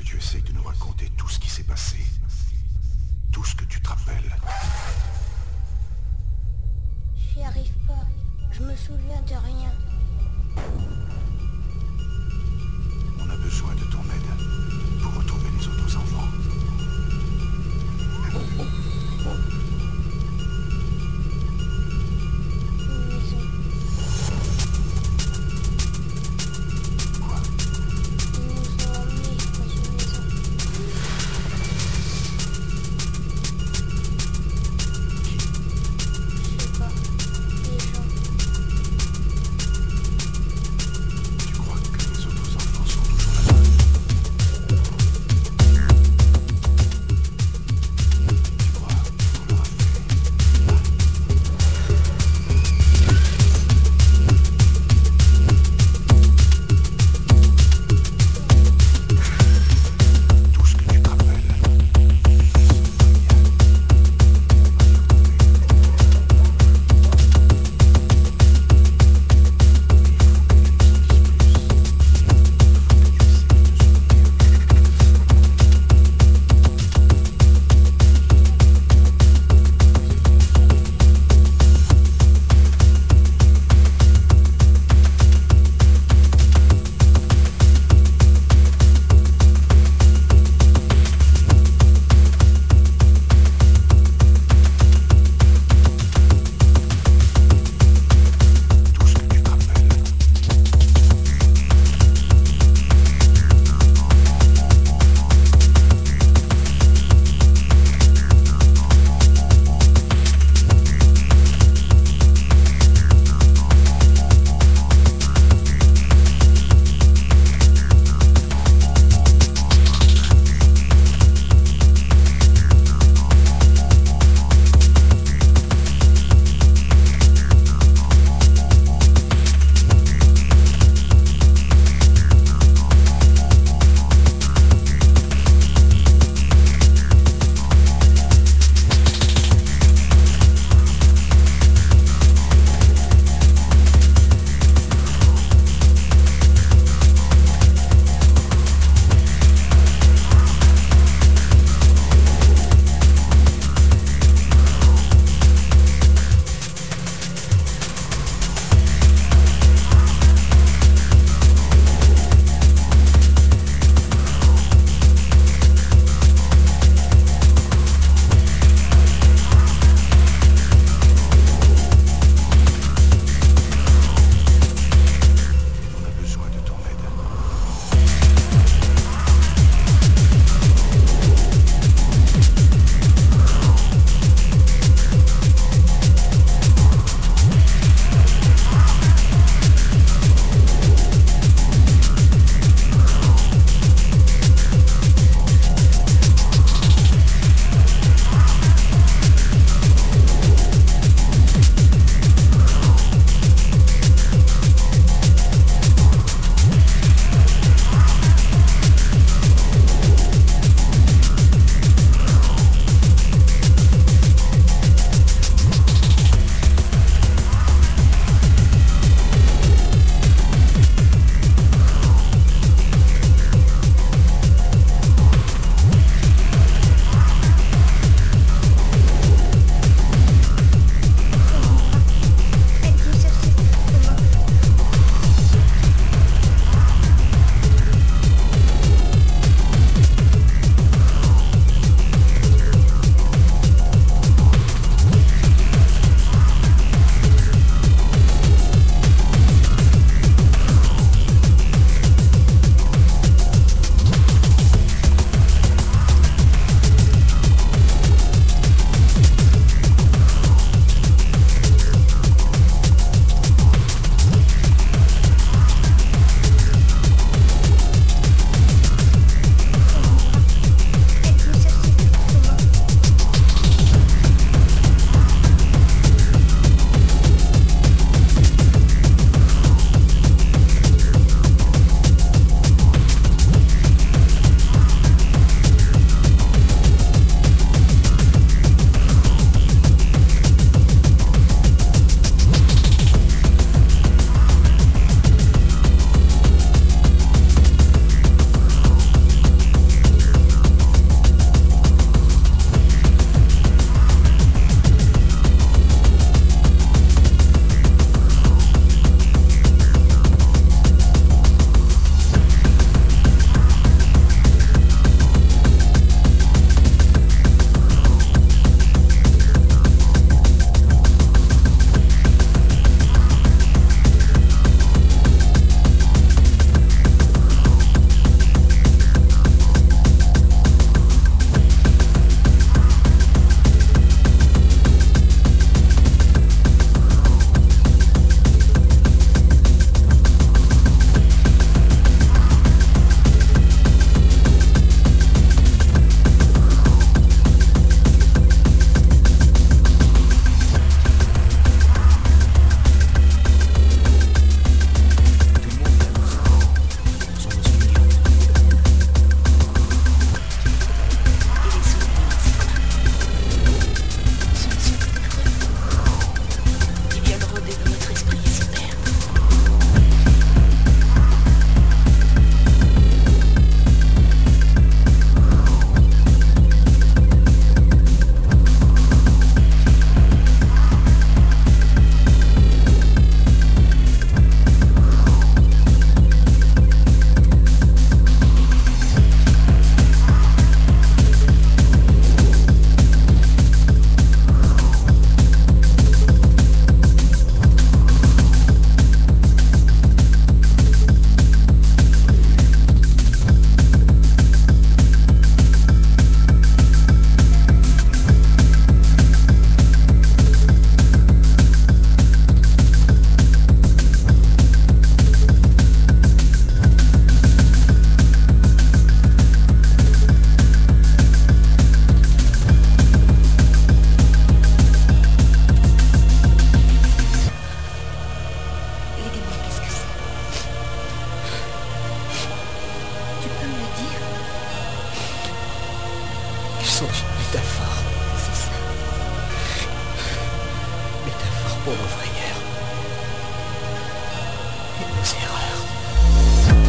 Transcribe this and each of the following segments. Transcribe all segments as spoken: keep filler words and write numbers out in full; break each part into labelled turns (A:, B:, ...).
A: tu essayes de nous raconter tout ce qui s'est passé. Tout ce que tu te rappelles.
B: J'y arrive pas. Je me souviens de rien.
A: On a besoin de ton aide pour retrouver les autres enfants.
B: Une maison.
A: Quoi?
B: Ils nous ont emmenés dans une maison. Je sais pas. Les gens.
A: Tu crois que les autres enfants sont toujours là-bas?
C: sont une métaphore.
B: C'est ça.
C: Métaphore pour nos frayeurs. Et nos erreurs.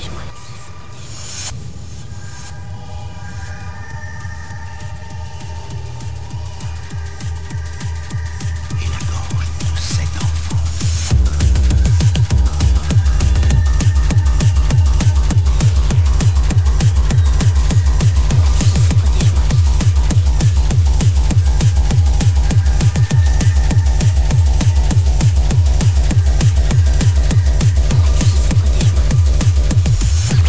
B: Protège-moi.
A: Et la gorge de cet enfant.
B: Protège-moi.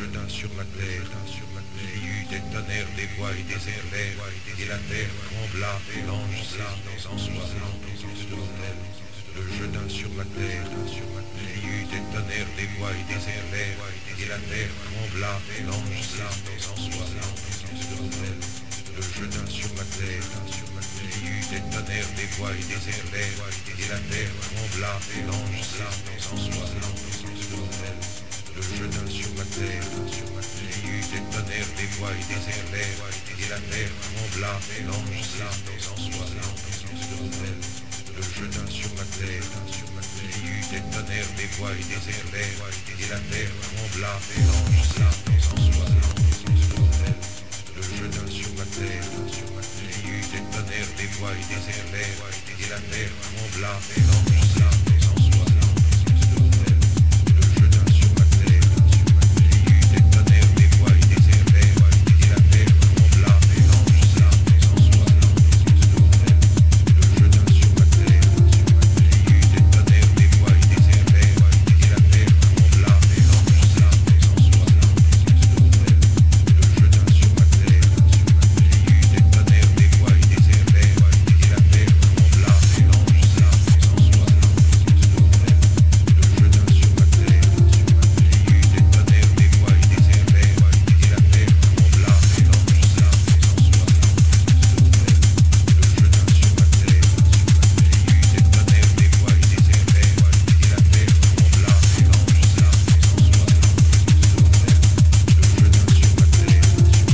D: jeta sur la terre, il y eut des tonnerres, des voix et des éclairs, et la terre trembla, et l'ange saisit en soi l'amplitude de l'autel, le jeta sur la terre, il y eut des tonnerres, des voix et des éclairs, et la terre trembla, et l'ange saisit en soi l'amplitude de l'autel, le jeta sur la terre, il y eut des tonnerres, des voix et des éclairs, et la terre trembla, et l'ange saisit en soi l'amplitude de l'autel, le jeta sur la terre, il y eut des tonnerres, des voix et des éclairs, et la terre trembla, et l'ange saisit en soi l'amplitude de l'autel, le jeta sur la terre, il y eut des tonnerres, des voix et des éclairs, et la terre trembla, et l'ange saisit en soi l'amplitude de l'autel, le jeta sur la terre, il y eut des tonnerres, des voix et des éclairs, et la terre trembla, et l'ange saisit en soi l'amplitude de l'autel, le jeta sur la terre, il y eut des tonnerres, des voix et des éclairs, et la terre trembla, et l'ange saisit en soi l'amplitude de l'autel, le jeta sur la terre, il y eut des tonnerres, des voix et des éclairs, et la terre trembla, et l'ange saisit en soi l'amplitude de l'autel, le jeta sur la terre, il y eut des tonnerres, des voix et des éclairs, et la terre trembla, et l'ange saisit en soi l'amplitude de l'autel, le jeta sur la terre, il y eut des tonnerres, des voix et des éclairs, et la terre trembla, et l'ange saisit en soi l'amplitude de l'autel, le jeta sur la terre, il y eut des tonnerres, des voix et des éclairs, et la terre trembla, et l'ange saisit en soi l'amplitude de l'autel, le jeta sur la terre,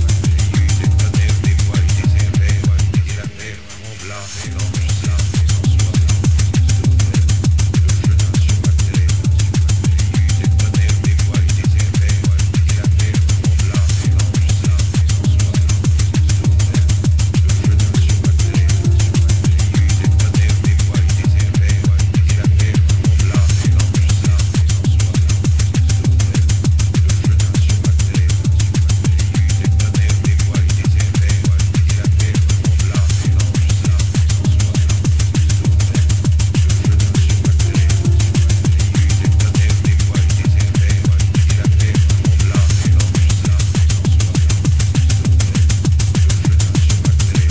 D: il y eut des tonnerres, des voix et des éclairs, et la terre trembla, et l'ange saisit en soi l'amplitude de l'autel, le jeta sur la terre, il y eut des tonnerres, des voix et des éclairs, et la terre trembla, et l'ange saisit en soi l'amplitude de l'autel, le jeta sur la terre, il y eut des tonnerres, des voix et des éclairs, et la terre trembla, et l'ange saisit en soi l'amplitude de l'autel, le jeta sur la terre, il y eut des tonnerres, des voix et des éclairs, et la terre trembla, et l'ange saisit en soi l'amplitude de l'autel, le jeta sur la terre, il y eut des tonnerres, des voix et des éclairs, et la terre trembla, et l'ange saisit en soi l'amplitude de l'autel, le jeta sur la terre,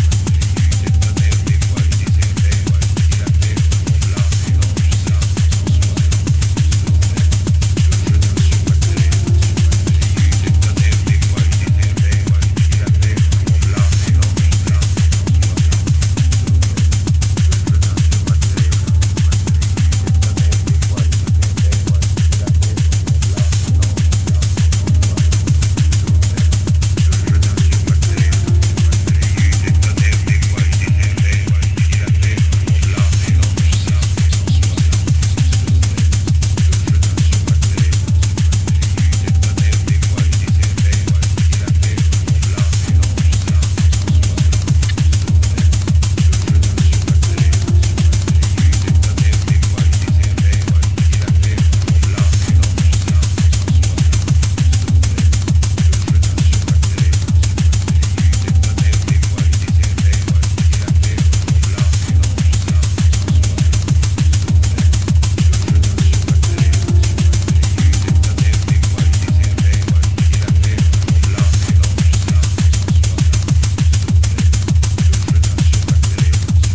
D: il y eut des tonnerres, des voix et des éclairs, et la terre trembla, et l'ange saisit en soi l'amplitude de l'autel, le jeta sur la terre, il y eut des tonnerres, des voix et des éclairs, et la terre trembla, et l'ange saisit en soi l'amplitude de l'autel, le jeta sur la terre, il y eut des tonnerres, des voix et des éclairs, et la terre trembla, et l'ange saisit en soi l'amplitude de l'autel, le jeta sur la terre, il y eut des tonnerres, des voix et des éclairs, et la terre trembla, et l'ange saisit en soi l'amplitude de l'autel, le jeta sur la terre, il y eut des tonnerres, des voix et des éclairs, et la terre trembla, et l'ange saisit en soi l'amplitude de l'autel, le jeta sur la terre, il y eut des tonnerres, des voix et des éclairs, et la terre trembla, et l'ange saisit en soi l'amplitude de l'autel, le jeta sur la terre, il y eut des tonnerres, des voix et des éclairs, et la terre trembla, et l'ange saisit en soi l'amplitude de l'autel, le jeta sur la terre, il y eut des tonnerres, des voix et des éclairs, et la terre trembla, et l'ange saisit en soi l'amplitude de l'autel, le jeta sur la terre,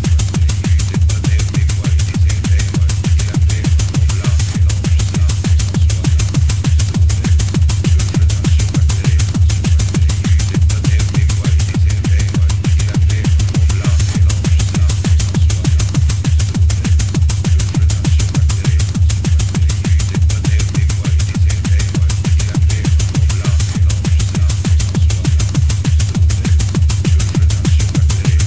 D: il y eut des tonnerres, des voix et des éclairs, et la terre trembla, et l'ange saisit en soi l'amplitude de l'autel, le jeta sur la terre, il y eut des tonnerres, des voix et des éclairs, et la terre trembla, et l'ange saisit en soi l'amplitude de l'autel, le jeta sur la terre, il y eut des tonnerres, des voix et des éclairs, et la terre trembla, et l'ange saisit en soi l'amplitude de l'autel, le jeta sur la terre,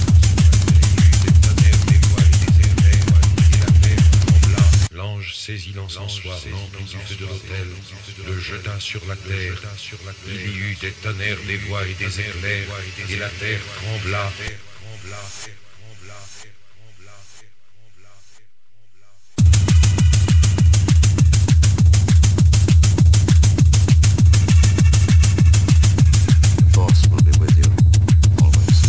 D: il y eut des tonnerres, des voix et des éclairs, et la terre trembla, l'ange saisit en soi l'amplitude de l'autel, le jeta sur la terre, il y eut des tonnerres, des voix et des éclairs, et la terre trembla.
A: Force will be with you, always.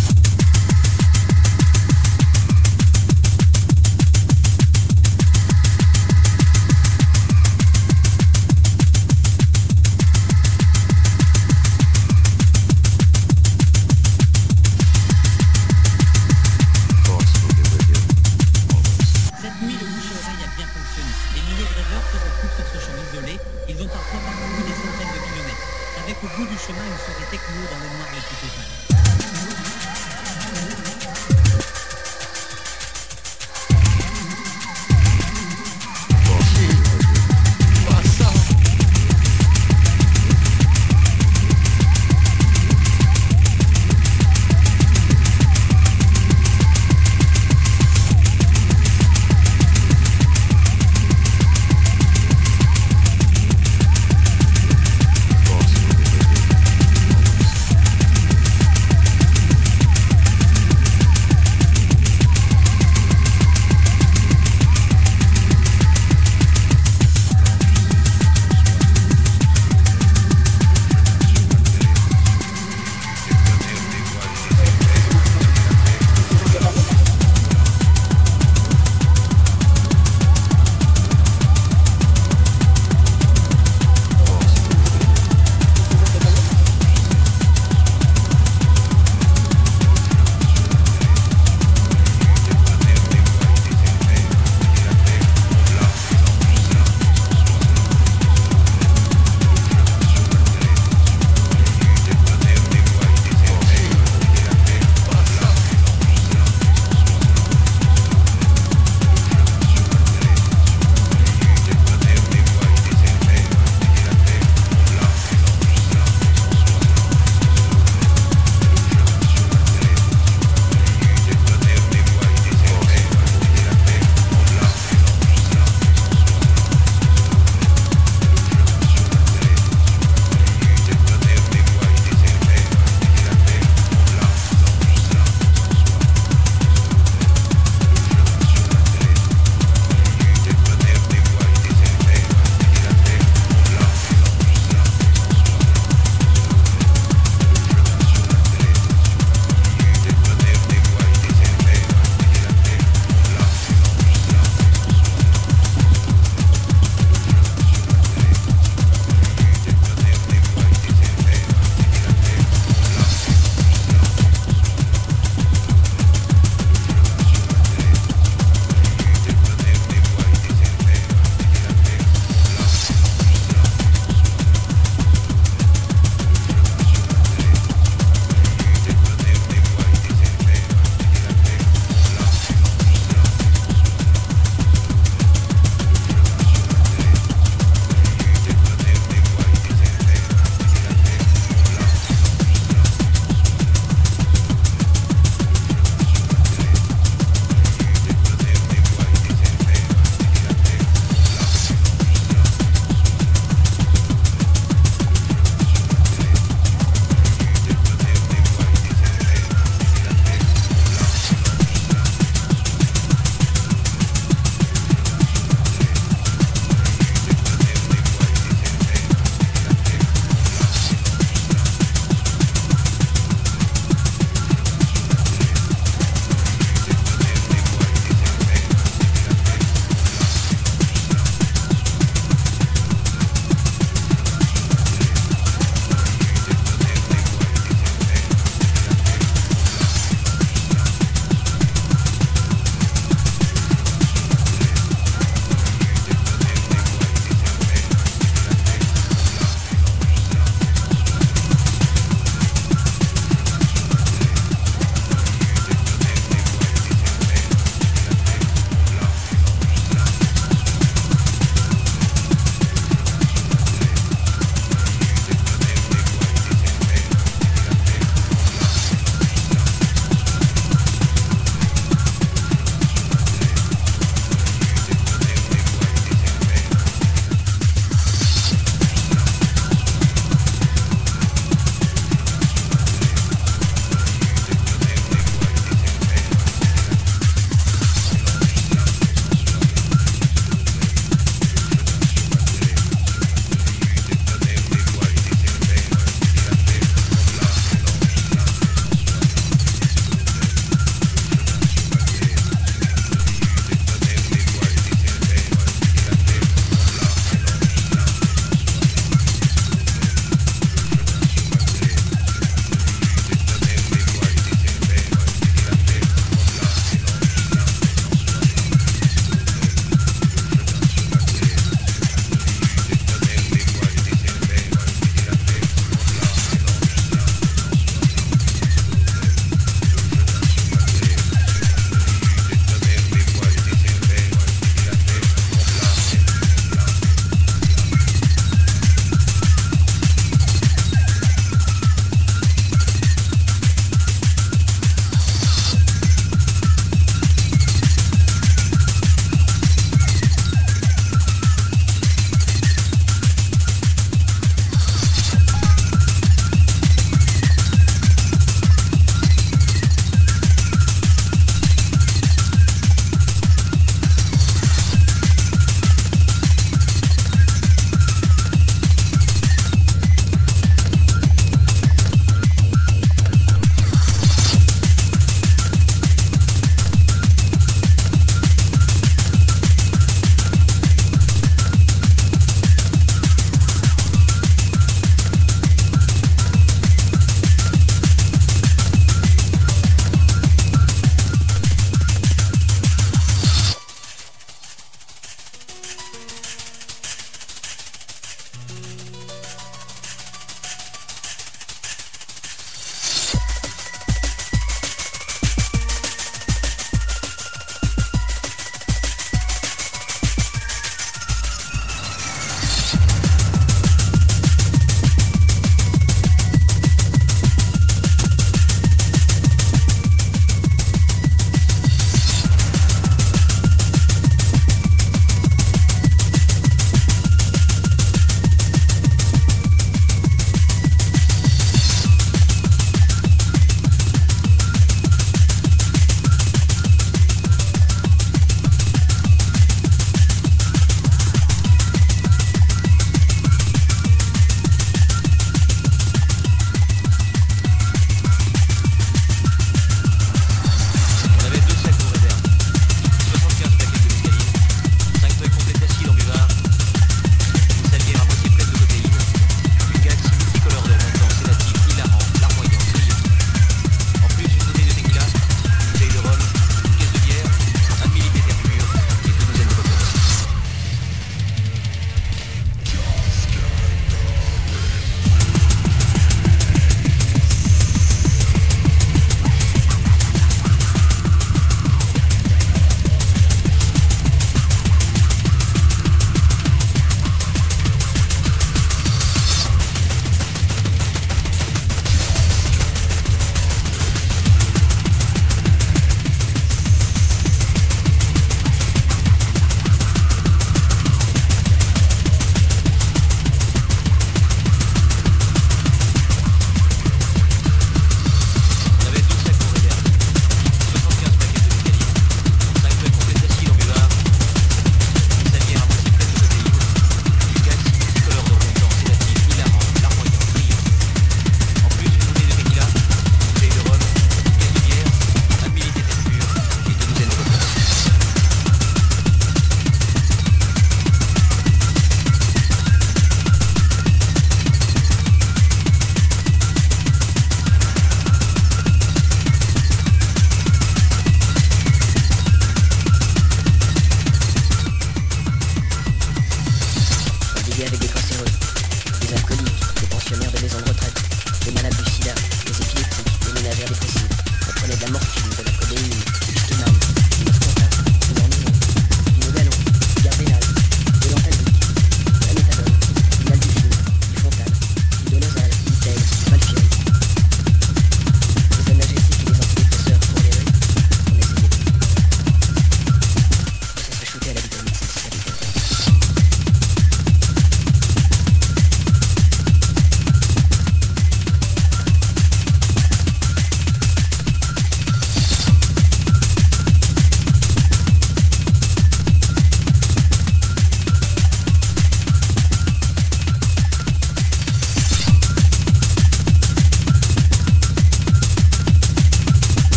E: qu'au bout du chemin, il serait techno dans le noir le plus total.
A: Force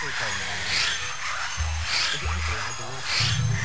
F: เคยใส่มาแต่ที่อันตรายตรงนี้